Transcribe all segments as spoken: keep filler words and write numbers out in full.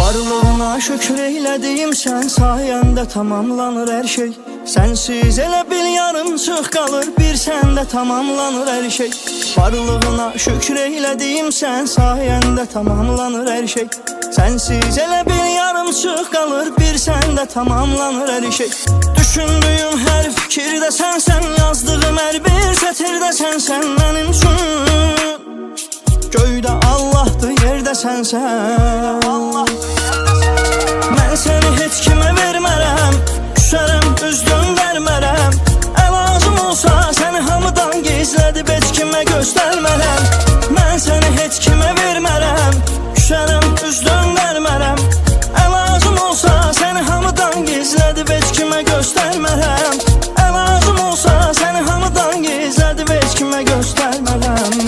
Varlığına şükür eylədiyim sən sayəndə tamamlanır hər şey. Sənsiz elə bil yarımçıq qalır, bir səndə tamamlanır hər şey. Varlığına şükür eylədiyim sən sayəndə tamamlanır hər şey. Sənsiz elə bil yarımçıq qalır, bir səndə tamamlanır hər şey. Düşündüyüm hər fikirdə sənsən, yazdığım hər bir sətirdə sənsən mənim üçün. Göydə Allahdır, yerdə sənsən. Mən səni heç kimə vermərəm, düşərəm, üz döndərmərəm. Əlacım olsa səni hamıdan gizlədib heç kimə göstərmərəm. Mən səni heç kimə vermərəm, düşərəm, üz döndərmərəm. Əlacım olsa səni hamıdan gizlədib heç kimə göstərmərəm. Əlacım olsa səni hamıdan gizlədib heç kimə göstərmərəm.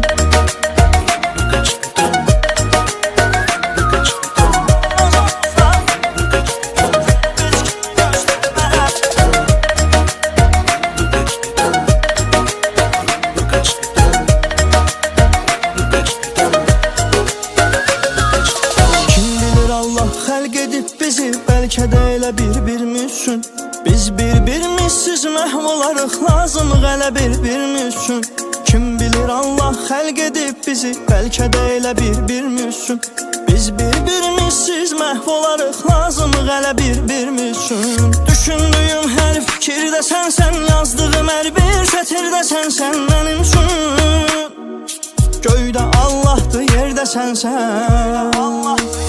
Bəlkə də elə bir-birimiz üçün biz bir-birimizsiz məhv olarıq, lazımıq elə bir-birimiz üçün. Kim bilir Allah xəlq edib bizi, bəlkə də elə bir-birimiz üçün biz bir-birimizsiz məhv olarıq, lazımıq elə bir-birimiz üçün. Düşündüyüm hər fikirdə sənsən, yazdığım hər bir sətirdə sənsən mənim üçün. Göydə Allahdır, yerdə sənsən.